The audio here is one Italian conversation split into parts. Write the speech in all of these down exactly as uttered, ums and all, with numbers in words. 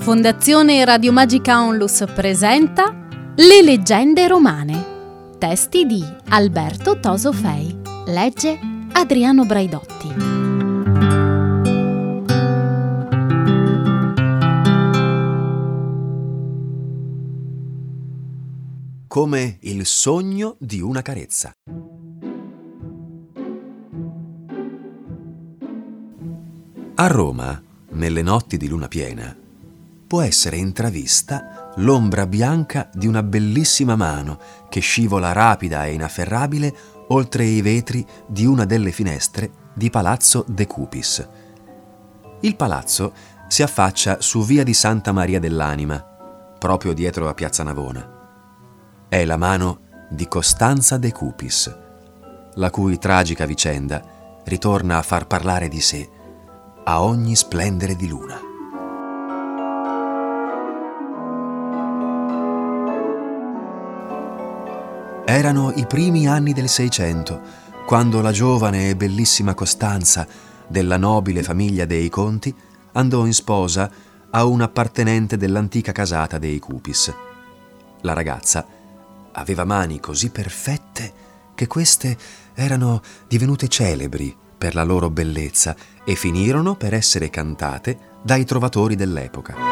Fondazione Radio Magica Onlus presenta Le leggende romane. Testi di Alberto Toso Fei. Legge Adriano Braidotti. Come il sogno di una carezza. A Roma, nelle notti di luna piena, può essere intravista l'ombra bianca di una bellissima mano che scivola rapida e inafferrabile oltre i vetri di una delle finestre di Palazzo De Cupis. Il palazzo si affaccia su via di Santa Maria dell'Anima, proprio dietro a Piazza Navona. È la mano di Costanza De Cupis, la cui tragica vicenda ritorna a far parlare di sé a ogni splendere di luna. Erano i primi anni del Seicento, quando la giovane e bellissima Costanza, della nobile famiglia dei Conti, andò in sposa a un appartenente dell'antica casata dei Cupis. La ragazza aveva mani così perfette che queste erano divenute celebri per la loro bellezza e finirono per essere cantate dai trovatori dell'epoca.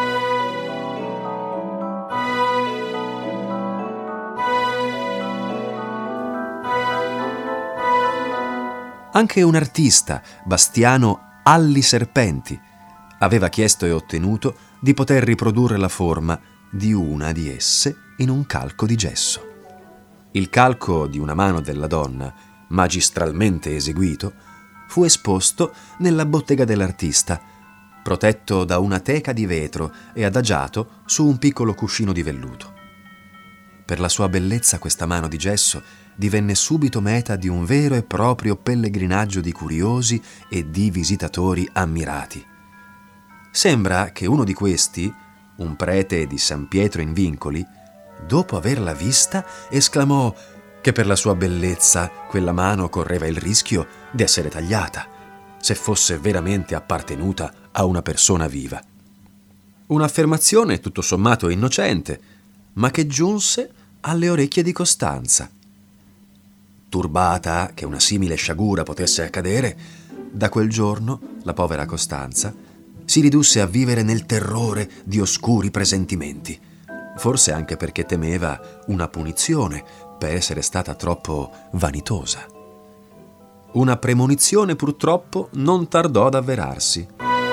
Anche un artista, Bastiano Alli Serpenti, aveva chiesto e ottenuto di poter riprodurre la forma di una di esse in un calco di gesso. Il calco di una mano della donna, magistralmente eseguito, fu esposto nella bottega dell'artista, protetto da una teca di vetro e adagiato su un piccolo cuscino di velluto. Per la sua bellezza questa mano di gesso divenne subito meta di un vero e proprio pellegrinaggio di curiosi e di visitatori ammirati. Sembra che uno di questi, un prete di San Pietro in Vincoli, dopo averla vista, esclamò che per la sua bellezza quella mano correva il rischio di essere tagliata, se fosse veramente appartenuta a una persona viva. Un'affermazione tutto sommato innocente, ma che giunse alle orecchie di Costanza. Turbata che una simile sciagura potesse accadere, da quel giorno la povera Costanza si ridusse a vivere nel terrore di oscuri presentimenti, forse anche perché temeva una punizione per essere stata troppo vanitosa. Una premonizione purtroppo non tardò ad avverarsi.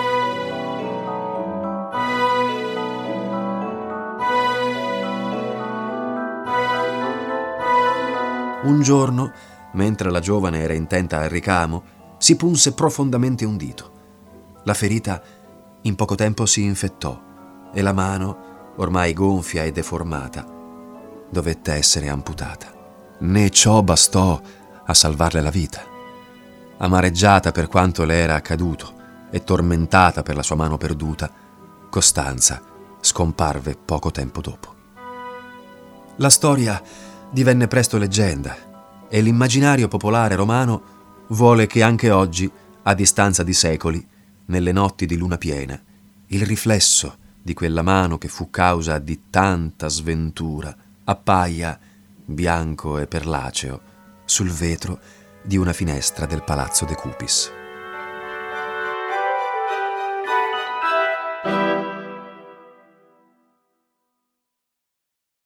Un giorno, mentre la giovane era intenta al ricamo, si punse profondamente un dito. La ferita in poco tempo si infettò e la mano, ormai gonfia e deformata, dovette essere amputata. Né ciò bastò a salvarle la vita. Amareggiata per quanto le era accaduto e tormentata per la sua mano perduta, Costanza scomparve poco tempo dopo. La storia divenne presto leggenda e l'immaginario popolare romano vuole che anche oggi, a distanza di secoli, nelle notti di luna piena, il riflesso di quella mano che fu causa di tanta sventura appaia bianco e perlaceo sul vetro di una finestra del Palazzo De Cupis.